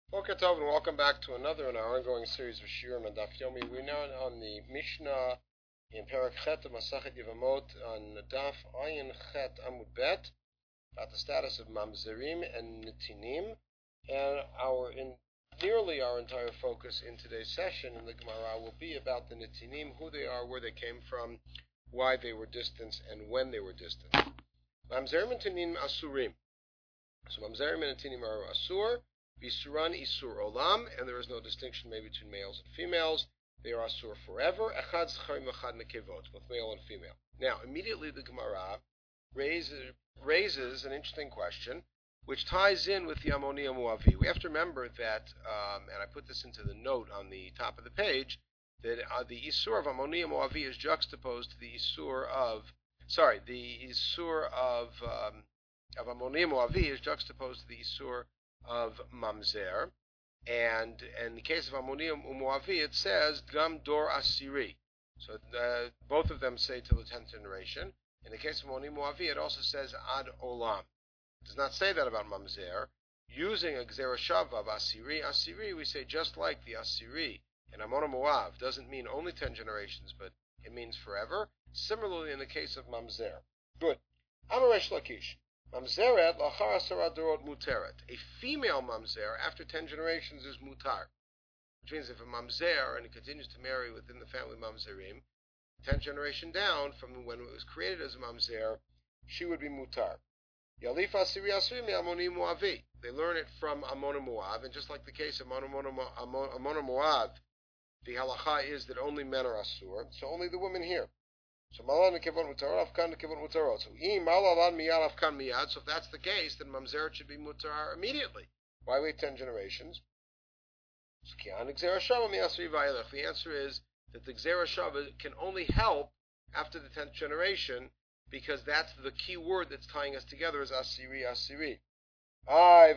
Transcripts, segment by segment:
Boker Tov, and welcome back to another in our ongoing series of Shiurim and Daf Yomi. We're now on the Mishnah in Perek Chet of Masachet Yevamot on Daf Ayin Chet Amud Bet about the status of Mamzerim and Netinim, and nearly our entire focus in today's session in the Gemara will be about the Netinim, who they are, where they came from, why they were distant, and when they were distant. Mamzerim and Netinim Asurim. So Mamzerim and Netinim are Asur. Bisuran Isur Olam, and there is no distinction made between males and females. They are Asur forever. Echad Zcharim Echad Nekevot, both male and female. Now, immediately the Gemara raises an interesting question, which ties in with the Amoni Moavi. We have to remember that, and I put this into the note on the top of the page, that the Isur of Amoni Moavi is juxtaposed to the Isur of Amoni Moavi is juxtaposed to the Isur of Mamzer, and in the case of Ammonia Moavi, it says Gam Dor Asiri. So both of them say till the 10th generation. In the case of Ammonia Moavi, it also says Ad Olam. It does not say that about Mamzer. Using a Gzerashav of Asiri, we say just like the Asiri in Ammonia Moav doesn't mean only 10 generations, but it means forever. Similarly, in the case of Mamzer. Good. Amaresh Lakish. Mamzeret lachar asara dorot muteret. A female mamzer after 10 generations is mutar, which means if a mamzer and it continues to marry within the family mamzerim, 10th generation down from when it was created as a mamzer, she would be mutar. Yalif asiri asiri mi amoni moavi. They learn it from Amona Moav, and just like the case of Amona Moav, the halacha is that only men are asur, so only the women here. So malan nekevot mutarot, afkan nekevot mutarot. So malalan miyad afkan miyad. So if that's the case, then mamzeret should be mutar immediately. Why wait 10 generations? So kian gzera shava miyasri vayelech. The answer is that the gzera shava can only help after the 10th generation, because that's the key word that's tying us together is asiri asiri. Our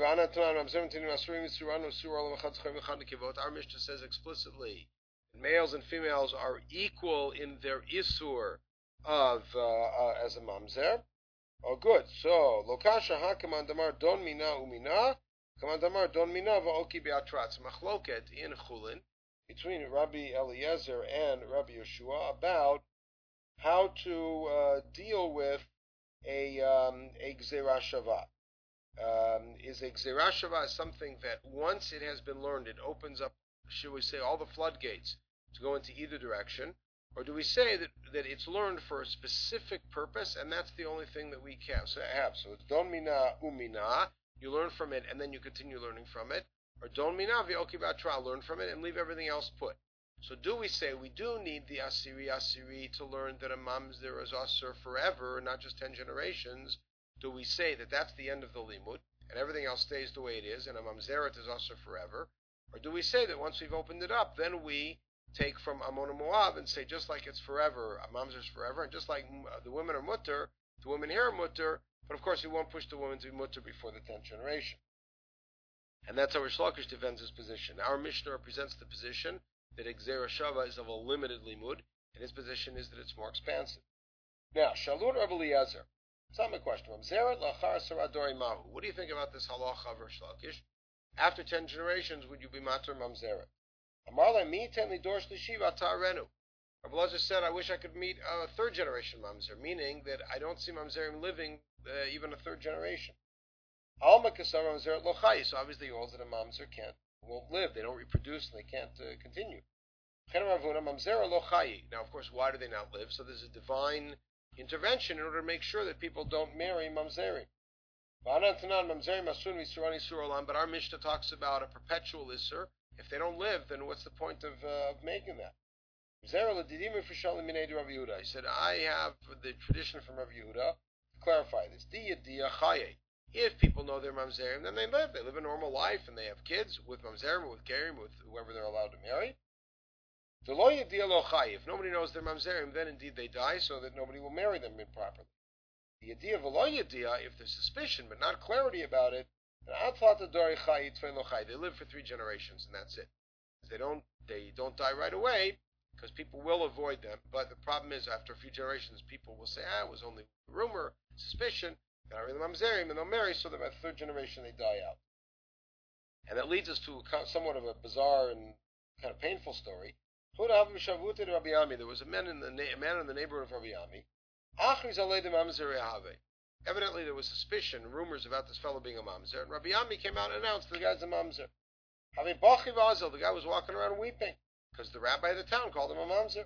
Mishnah says explicitly that males and females are equal in their isur of as a mamzer. Oh, good. So lokasha ha kamandamar don mina umina kamandamar don mina va'oki be'atratz machloket in Chulin between Rabbi Eliezer and Rabbi Yeshua about how to deal with a gzera shava. Is a gzera shava something that once it has been learned, it opens up, should we say, all the floodgates to go into either direction? Or do we say that it's learned for a specific purpose, and that's the only thing that we can have? So it's don mina umina, you learn from it, and then you continue learning from it. Or don mina v'oki v'atra, learn from it and leave everything else put. So do we say we do need the asiri to learn that a mamzer is asur forever, not just 10 generations? Do we say that that's the end of the limud, and everything else stays the way it is, and a mamzeret is asur forever? Or do we say that once we've opened it up, then we take from Amona Moav and say just like it's forever, a mamzer is forever, and just like the women are mutter, the women here are mutter, but of course we won't push the women to be mutter before the 10th generation. And that's how Rish Lakish defends his position. Our Mishnah represents the position that Gzera Shava is of a limited limud, and his position is that it's more expansive. Now, Shalur Rabbi Eliezer. It's not my question. Mamzeret lachar saradori mahu. What do you think about this halacha of Rish Lakish? After 10 generations, would you be mater mamzeret? Amarle mi ten lidor shlishi v'atarenu. Rabbi Eliezer said, I wish I could meet a 3rd generation mamzer, meaning that I don't see mamzerim living even a 3rd generation. Alma kasar mamzeret lochai. So obviously it holds that a mamzer won't live. They don't reproduce and they can't continue. Now, of course, why do they not live? So there's a divine intervention in order to make sure that people don't marry mamzerim. But our Mishnah talks about a perpetual isser. If they don't live, then what's the point of making that? He said, I have the tradition from Rav Yehuda to clarify this. If people know they're mamzerim, then they live. They live a normal life and they have kids with mamzerim, with gerim, with whoever they're allowed to marry. If nobody knows they're mamzerim, then indeed they die, so that nobody will marry them improperly. The idea of if there's suspicion but not clarity about it, they live for 3 generations and that's it. They don't die right away because people will avoid them. But the problem is, after a few generations, people will say, it was only rumor, suspicion. They're not really mamzerim, and they'll marry, so that by the 3rd generation they die out. And that leads us to somewhat of a bizarre and kind of painful story. There was a man in the neighborhood of Rabbi Ami. Evidently, there was suspicion, rumors about this fellow being a mamzer, and Rabbi Ami came out and announced the guy's a mamzer. The guy was walking around weeping because the rabbi of the town called him a mamzer.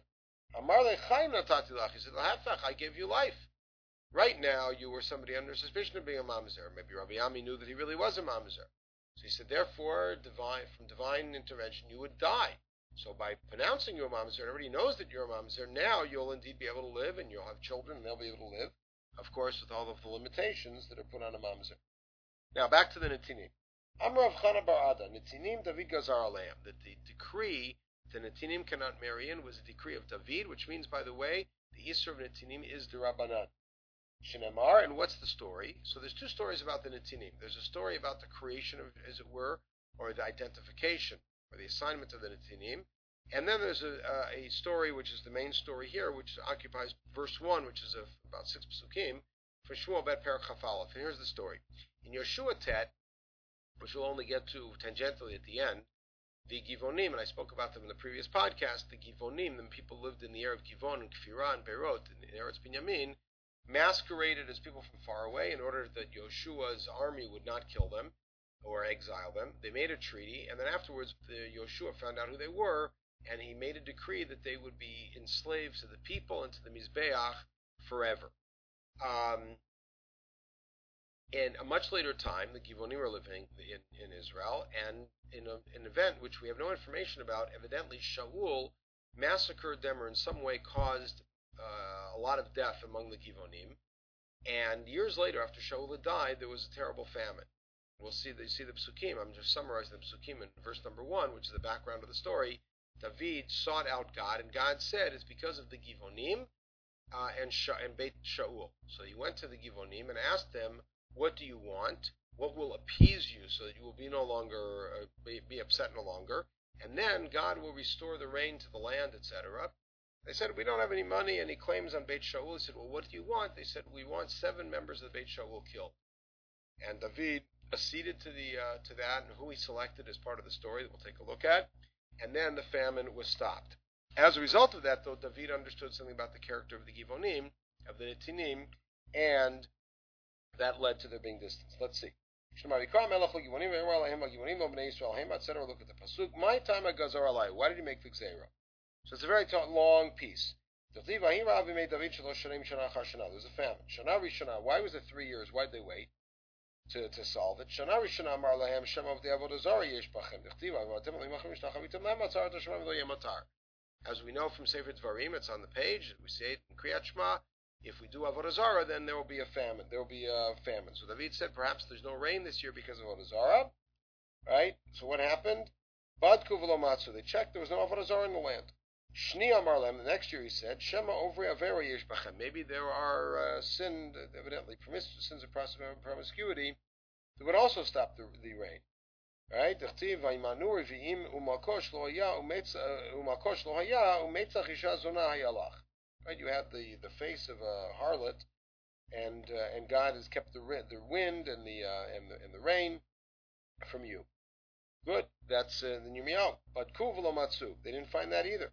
He said, I gave you life. Right now, you were somebody under suspicion of being a mamzer. Maybe Rabbi Ami knew that he really was a mamzer. So he said, therefore, from divine intervention, you would die. So by pronouncing you a mamzer, everybody knows that you're a mamzer. Now you'll indeed be able to live, and you'll have children, and they'll be able to live, of course, with all of the limitations that are put on a mamzer. Now, back to the Netinim. Amrav Chana Bar Ada, Netinim David Gazar Aleim. That the decree the Netinim cannot marry in was a decree of David, which means, by the way, the Isser of Netinim is the Rabbanan. Shinemar, and what's the story? So there's two stories about the Netinim. There's a story about the creation of, as it were, or the identification, or the assignment of the Netinim. And then there's a story, which is the main story here, which occupies verse 1, which is of about 6 psukim, for Shmuel Bet Perek Chafalef. And here's the story. In Yoshua Tet, which we'll only get to tangentially at the end, the Givonim, and I spoke about them in the previous podcast, the Givonim, the people lived in the area of Givon and Kfira and Beirut, in Eretz Binyamin, masqueraded as people from far away in order that Yoshua's army would not kill them or exile them. They made a treaty, and then afterwards Yoshua found out who they were, and he made a decree that they would be enslaved to the people and to the Mizbeach forever. In a much later time, the Givonim were living in Israel, and in an event which we have no information about, evidently Shaul massacred them or in some way caused a lot of death among the Givonim. And years later, after Shaul had died, there was a terrible famine. We'll see the psukim. I'm just summarizing the psukim in verse number 1, which is the background of the story. David sought out God, and God said, it's because of the Givonim and Beit Shaul. So he went to the Givonim and asked them, what do you want? What will appease you so that you will be no longer be upset no longer? And then God will restore the rain to the land, etc. They said, we don't have any money, and he claims on Beit Shaul. He said, well, what do you want? They said, we want 7 members of the Beit Shaul killed. And David acceded to that, and who he selected as part of the story that we'll take a look at. And then the famine was stopped. As a result of that, though, David understood something about the character of the Givonim, of the Netinim, and that led to their being distanced. Let's see. Look at the pasuk. My time Gazar Alai. Why did he make the Gzeira? So it's a very long piece. There was a famine. Shana Rishana. Why was it 3 years? Why did they wait to solve it? Shana Rishana Amar Lahem Shem of the Avodah Zarah Yesh Bachem. As we know from Sefer Dvarim, it's on the page. We say it in Kriyat Shema. If we do Avodah Zarah, then there will be a famine. There will be a famine. So David said, perhaps there's no rain this year because of Avodah Zarah. Right? So what happened? Badku v'lo matzu. They checked. There was no Avodah Zarah in the land. Shni Amar Lem. The next year he said, Shema Ovri Avera Yesh Bachem. Maybe there are evidently sins of promiscuity that would also stop the rain. Right? Right? You have the face of a harlot, and God has kept the wind and the rain from you. Good. That's the Yirmiyahu. But Kuvalo Matsu, they didn't find that either.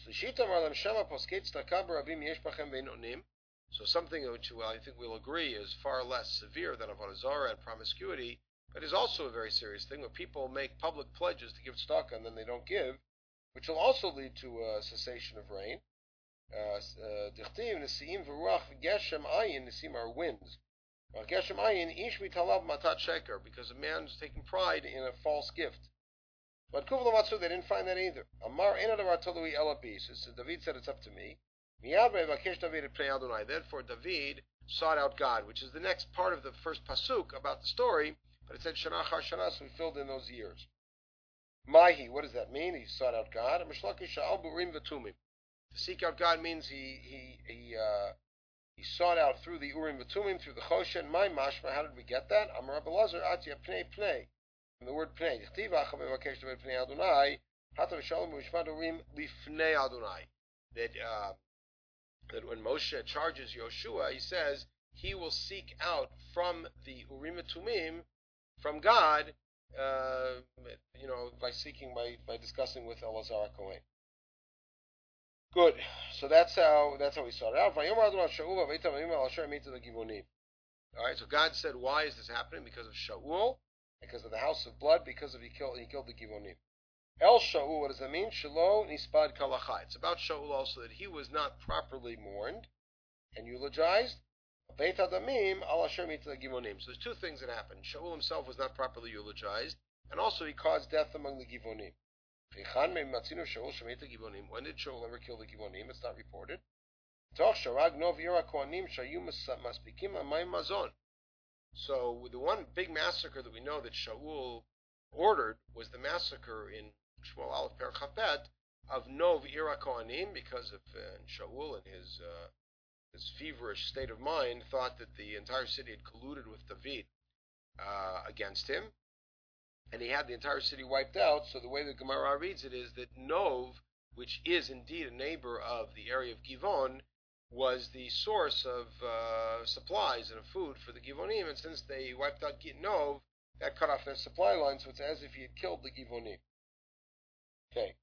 So something which I think we'll agree is far less severe than Avodah Zarah and promiscuity, but is also a very serious thing where people make public pledges to give tzedakah and then they don't give, which will also lead to a cessation of rain. Dichtiv Nesiim v'ruach geshem ayin. Nesiim are winds. Geshem ayin ish mitalav matat sheker, because a man's taking pride in a false gift. But Kuvla Matsu, they didn't find that either. Amar enadavar tolui elabi. So David said, it's up to me. Therefore David sought out God, which is the next part of the first pasuk about the story, but it said Shana Char Shana, so we filled in those years. Mahi, what does that mean? He sought out God. To seek out God means he sought out through the Urim V'Tumim, through the Choshen. My mashma, how did we get that? Amar Rabbi Lazar, Atya Pnei Pnei. From the word Pnei. That when Moshe charges Yoshua, he says he will seek out from the Urim V'Tumim, from God, by discussing with Elazar Kohen. Good. So that's how we started out. All right. So God said, why is this happening? Because of Shaul, because of the house of blood, because of he killed the Givonim. El Shaul, what does that mean? Shelo nispad kalacha. It's about Shaul also that he was not properly mourned and eulogized. Beit Adamim al asher mita Givonim. So there's two things that happened. Shaul himself was not properly eulogized, and also he caused death among the Givonim. When did Shaul ever kill the Givonim? It's not reported. So the one big massacre that we know that Shaul ordered was the massacre in Shmuel Aleph Perek Chafet of Nov Ira Kohanim, because of Shaul and his feverish state of mind thought that the entire city had colluded with David against him, and he had the entire city wiped out. So the way the Gemara reads it is that Nov, which is indeed a neighbor of the area of Givon, was the source of supplies and of food for the Givonim, and since they wiped out Nov, that cut off their supply line, so it's as if he had killed the Givonim. Okay.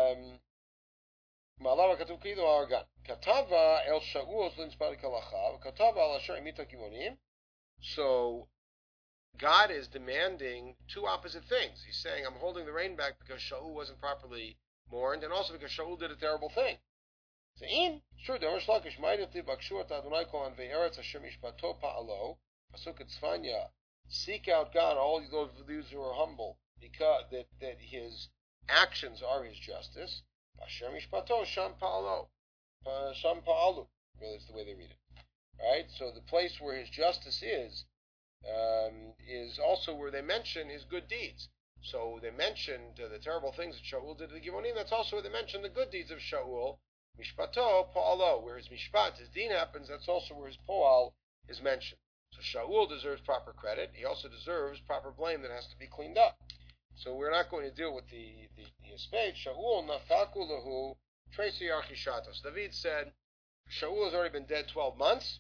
Ma'alav katuv kidu ha'argan. Katava el Shaul l'nispad kalacha, katava al asher imita Givonim. So God is demanding two opposite things. He's saying, I'm holding the rain back because Shaul wasn't properly mourned, and also because Shaul did a terrible thing. So in sure the Rosh Lakish ma'idati bakshu at Adonai kol anvei eretz asher mishpato pa'alo pasuk Tzfanya. Seek out God, all those who are humble, because that his actions are his justice. Asher mishpato sham pa'alo, sham pa'alu. Really, is the way they read it. Right. So the place where his justice is also where they mention his good deeds. So they mentioned the terrible things that Shaul did to the Givonim. That's also where they mention the good deeds of Shaul. Mishpato po'alo, where his mishpat, his deen happens, that's also where his po'al is mentioned. So Shaul deserves proper credit. He also deserves proper blame that has to be cleaned up. So we're not going to deal with the spade. Shaul nafaku lahu tresi archishatos. David said, Shaul has already been dead 12 months.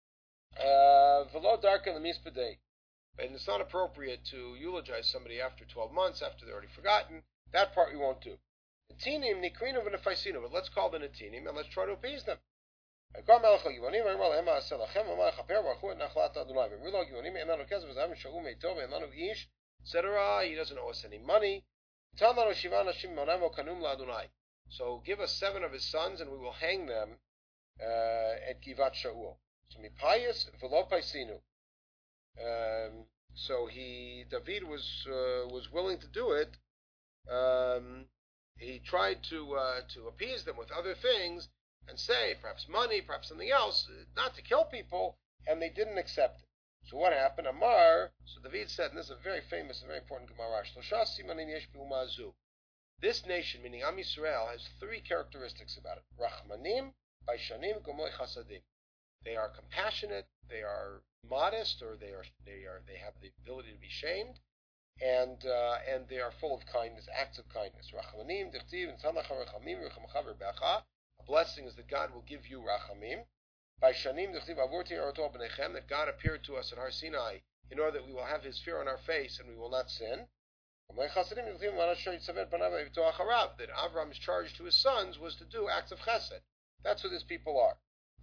Velo darken the mispadei. And it's not appropriate to eulogize somebody after 12 months, after they're already forgotten. That part we won't do. Netinim nikrinu v'nefaisinu, but let's call the Netinim and let's try to appease them. Etc. He doesn't owe us any money. So give us 7 of his sons and we will hang them at Givat Shaul. So mipayis v'lo paisinu. So David was willing to do it. He tried to appease them with other things and say perhaps money, perhaps something else, not to kill people, and they didn't accept it. So what happened? Amar. So David said, and this is a very famous and very important Gemara. This nation, meaning Am Yisrael, has 3 characteristics about it: Rachmanim, Baishanim, Gomoy Chasadim. They are compassionate, they are modest, or they have the ability to be shamed, and they are full of kindness, acts of kindness. Rachmanim, dichtiv, and tzanach harachamim, rechamcha v'becha. A blessing is that God will give you rachamim. Baishanim, dichtiv, avurti aroto b'nechem, that God appeared to us at Har Sinai in order that we will have His fear on our face and we will not sin. That Avram's charge to his sons was to do acts of chesed. That's who these people are.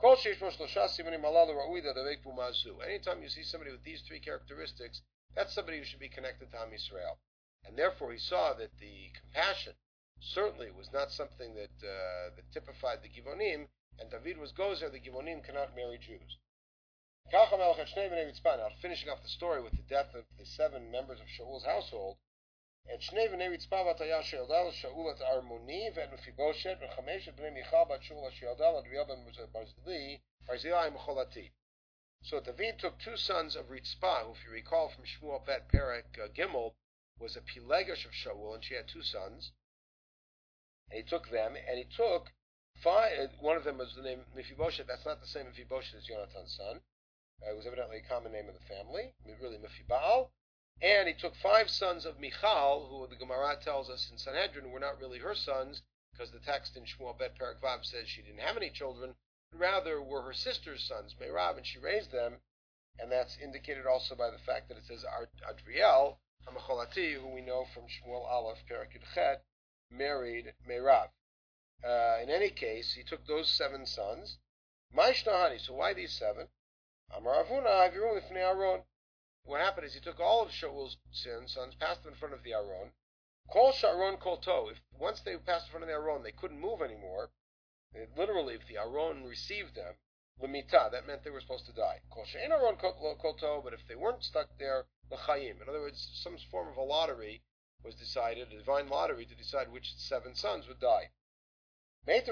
Anytime you see somebody with these 3 characteristics, that's somebody who should be connected to Am Yisrael. And therefore he saw that the compassion certainly was not something that typified the Givonim, and David was gozer, the Givonim cannot marry Jews. Now, finishing off the story with the death of the 7 members of Shaul's household, את שני בני רצפה ותיה שילדה לשאול את ארמוני ואת מפיבושת ו5 בני מיכל בת שאול שילדה לדריה בן ברזילי מחולתי. So David took 2 sons of Ritzpah, who, if you recall from Shmuel Bet Perek Gimel, was a Pilegesh of Shaul, and she had 2 sons. And he took them, and he took 5. One of them was the name Mephibosheth. That's not the same Mephibosheth as Jonathan's son. It was evidently a common name of the family, really Mephibal. And he took 5 sons of Michal, who the Gemara tells us in Sanhedrin were not really her sons, because the text in Shmuel Bet Perek Vav says she didn't have any children, but rather were her sister's sons, Meirav, and she raised them, and that's indicated also by the fact that it says Adriel, Hamacholati, who we know from Shmuel Aleph, Perak Yud Chet, married Meirav. In any case, he took those 7 sons. Maishnahani, so why these 7? Amar Avuna, Avirun Lifnei Aaron. What happened is he took all of Shaul's sons, passed them in front of the Aaron. Kol Sharon Kol To. If once they passed in front of the Aaron, they couldn't move anymore. Literally, if the Aaron received them, Lemita, that meant they were supposed to die. Kol She'en Aaron Kol To, but if they weren't stuck there, L'Chaim. In other words, some form of a lottery was decided, a divine lottery, to decide which 7 sons would die. But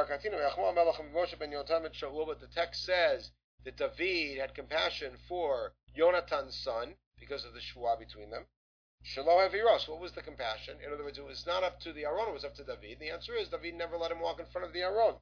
the text says that David had compassion for Yonatan's son because of the shvuah between them. Shelo Haviros, what was the compassion? In other words, it was not up to the Aaron, it was up to David. The answer is David never let him walk in front of the Aaron.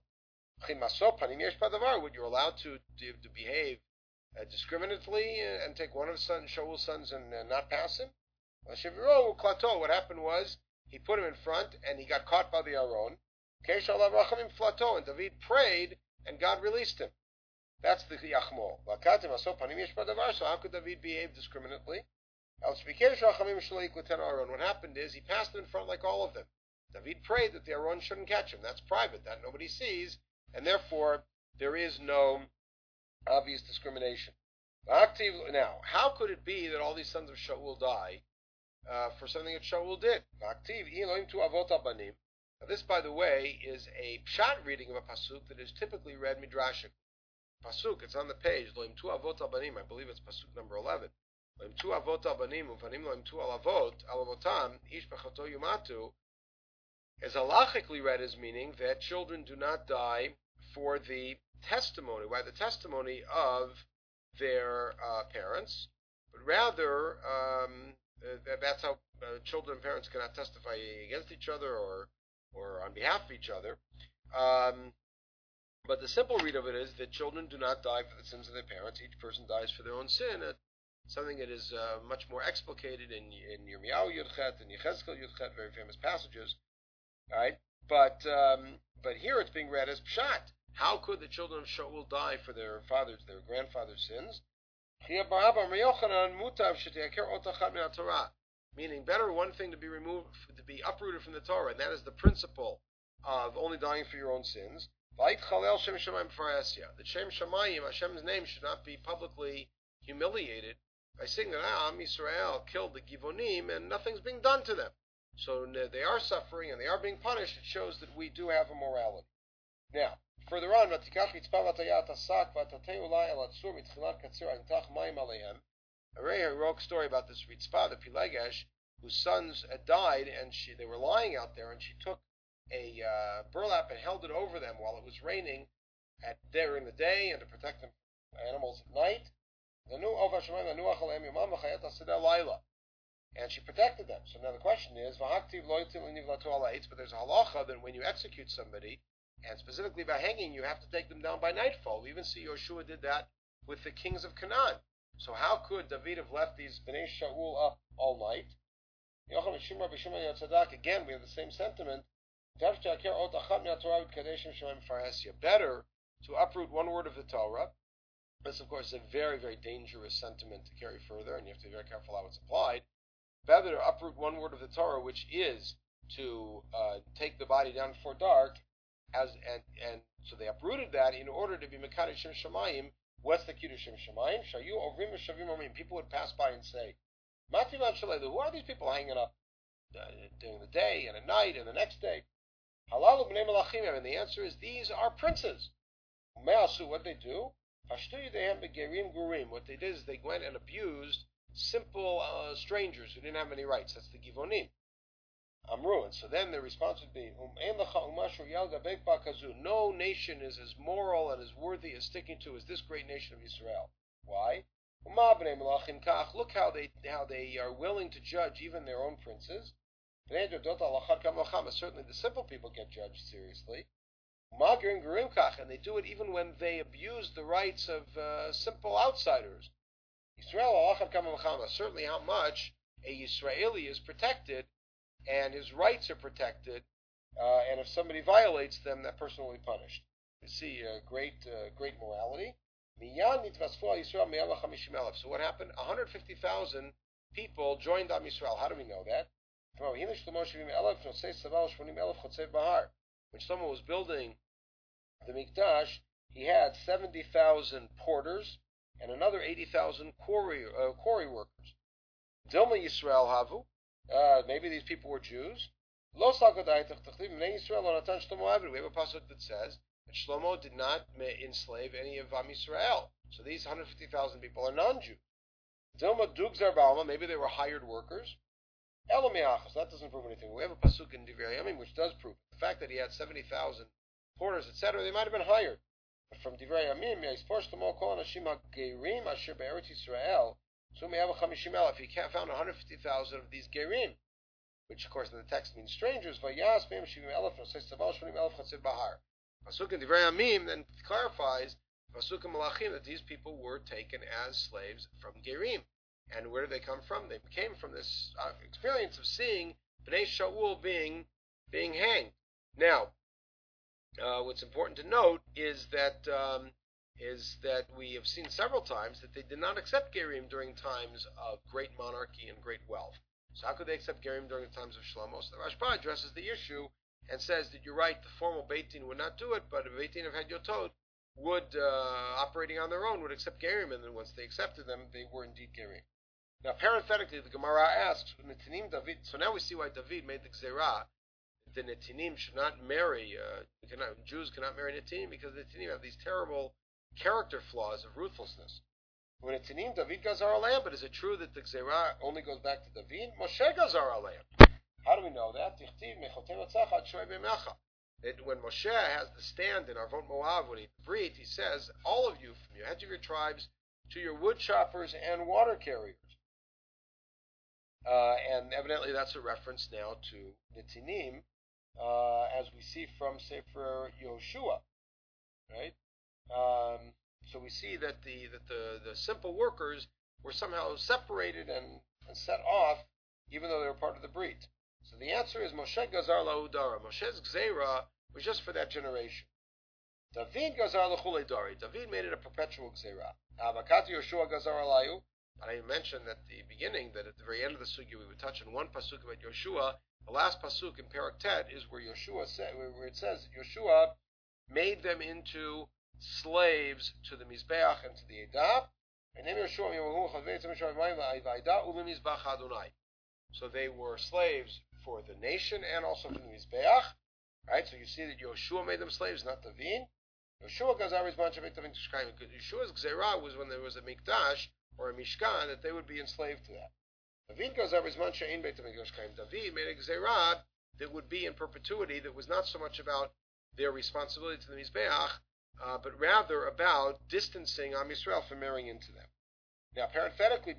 Would you allow to behave discriminately and take one of Shaul's sons and not pass him? What happened was he put him in front and he got caught by the Aaron. And David prayed and God released him. That's the Yachmol. So how could David behave discriminately? What happened is he passed him in front like all of them. David prayed that the Aaron shouldn't catch him. That's private, that nobody sees, and therefore there is no obvious discrimination. Now, how could it be that all these sons of Shaul die for something that Shaul did? Now, this, by the way, is a pshat reading of a pasuk that is typically read midrashic. Pasuk, it's on the page. Loim tu avot abanim. I believe it's pasuk number 11. Loim tu avot abanim uvanim loim tu alavotam ish bechato yumatu. Is halachically read as meaning that children do not die for the testimony, by the testimony of their parents, but rather that's how children and parents cannot testify against each other or on behalf of each other. But the simple read of it is that children do not die for the sins of their parents. Each person dies for their own sin. Something that is much more explicated in Yirmiyahu Yudchet and Yechezkel Yudchet, very famous passages. All right, but here it's being read as pshat. How could the children of Shaul die for their grandfather's sins? Meaning, better one thing to be removed, to be uprooted from the Torah, and that is the principle of only dying for your own sins. That Shem Shamayim, Hashem's name, should not be publicly humiliated by saying that Am Yisrael killed the Givonim and nothing's being done to them. So they are suffering and they are being punished. It shows that we do have a morality. Now, further on, a very heroic story about this Ritzpah, the Pilegesh, whose sons had died, and they were lying out there, and she took a burlap and held it over them while it was raining during the day and to protect them from animals at night. And she protected them. So now the question is, but there's a halacha that when you execute somebody, and specifically by hanging, you have to take them down by nightfall. We even see Yoshua did that with the kings of Canaan. So how could David have left these Bnei Shaul up all night? Again, we have the same sentiment. Better to uproot one word of the Torah. This, of course, is a very, very dangerous sentiment to carry further, and you have to be very careful how it's applied. Better to uproot one word of the Torah, which is to take the body down before dark, and so they uprooted that in order to be Mekadosh Shem Shamayim. What's the Kiddush Shem Shamayim? Shayu Ovrim Shavim Omrim. People would pass by and say, Mativan Shalelu, who are these people hanging up during the day and at night and the next day? Halalu B'nei Malachim. And the answer is, these are princes. Me'asu, what they do? Hashtu Yidehem Begerim Gurim. What they did is they went and abused simple strangers who didn't have any rights. That's the Givonim. Amru. And so then the response would be, no nation is as moral and as worthy as sticking to as this great nation of Israel. Why? Look how they are willing to judge even their own princes. Certainly the simple people get judged seriously. And they do it even when they abuse the rights of simple outsiders. Certainly how much a Israeli is protected and his rights are protected, and if somebody violates them, that person will be punished. You see, great morality. So what happened? 150,000 people joined Am Yisrael. How do we know that? When Shlomo was building the Mikdash, he had 70,000 porters and another 80,000 quarry workers. Dilma Yisrael Havu. Maybe these people were Jews. We have a pasuk that says that Shlomo did not enslave any of Am Yisrael. So these 150,000 people are non-Jews. Dilma Dugzar Balma, maybe they were hired workers. Elomiachos, that doesn't prove anything. We have a pasuk in Divrei Yamim which does prove the fact that he had 70,000 porters, etc. They might have been hired. But from Divrei Yamim, so we have a 50,000. If he found 150,000 of these gerim, which of course in the text means strangers, pasuk in Divrei Yamim then clarifies pasuk in Malachim that these people were taken as slaves from gerim. And where did they come from? They came from this experience of seeing Bnei Shaul being hanged. Now, what's important to note is that we have seen several times that they did not accept Gerim during times of great monarchy and great wealth. So how could they accept Gerim during the times of Shlomo? So the Rashba addresses the issue and says that you're right, the formal Beit Din would not do it, but a Beit Din of Hedyotot would, operating on their own, would accept Gerim, and then once they accepted them, they were indeed Gerim. Now, parenthetically, the Gemara asks, Netinim David, so now we see why David made the Gzerah. The Netinim should not marry, Jews cannot marry Netinim because the Netinim have these terrible character flaws of ruthlessness. When Netinim, David Gazar Alayim, but is it true that the Gzerah only goes back to David? Moshe Gazar Alayim. How do we know that? That when Moshe has the stand in Arvot Moav, when he breathed, he says, all of you, from your heads of your tribes to your wood choppers and water carriers. And evidently that's a reference now to Netinim, as we see from Sefer Yoshua, right? So we see that the simple workers were somehow separated and set off, even though they were part of the breed. So the answer is Moshe Gazar Laudara. Moshe's Gzeira was just for that generation. David Gazar Lachulei Dari. David made it a perpetual Gzeira. Avakati Yoshua Gazar Alayu. And I mentioned at the beginning that at the very end of the sugya we would touch on one pasuk about Yoshua. The last pasuk in Perek Tet is where Yoshua where it says that Yoshua made them into slaves to the Mizbeach and to the Edah. So they were slaves for the nation and also for the Mizbeach. Right? So you see that Yoshua made them slaves, not David. Yoshua's Gzerah was when there was a Mikdash or a Mishkan, that they would be enslaved to that. David made a Gzerah that would be in perpetuity, that was not so much about their responsibility to the Mizbeach, but rather about distancing Am Yisrael from marrying into them. Now, parenthetically,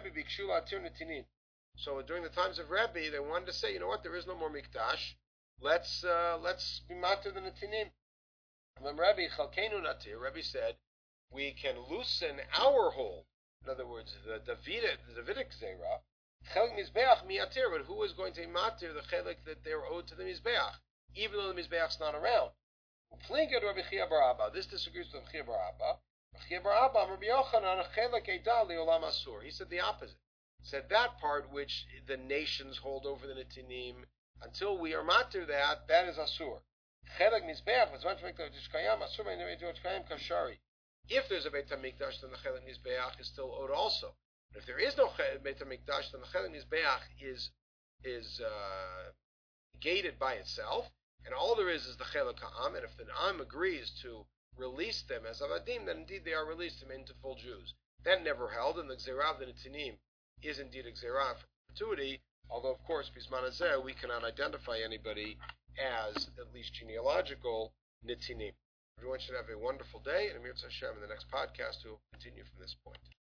so during the times of Rebbe, they wanted to say, you know what, there is no more Mikdash, let's be matir the Netinim. And then Rebbe said, we can loosen our hold. In other words, the Davidic Zerah, Chelik Mizbeach miatir, but who is going to matir the chelik that they were owed to the Mizbeach, even though the Mizbeach's not around? This disagrees with Rabbi Chia Bar Abba. He said the opposite. He said that part which the nations hold over the Netinim, until we are matir that is asur. Chelik Mizbeach, if there's a Beit HaMikdash, then the Chelik Mizbeach is still owed also. But if there is no Beit HaMikdash, then the Chelik Mizbeach is gated by itself, and all there is the Chelik Ha'am, and if the Am agrees to release them as Avadim, then indeed they are released them into full Jews. That never held, and the Gzerah of the Netinim is indeed a Gzerah for perpetuity, although of course, Bisman Hazeh, we cannot identify anybody as at least genealogical Netinim. Everyone should have a wonderful day, and Amir Hashem in the next podcast will continue from this point.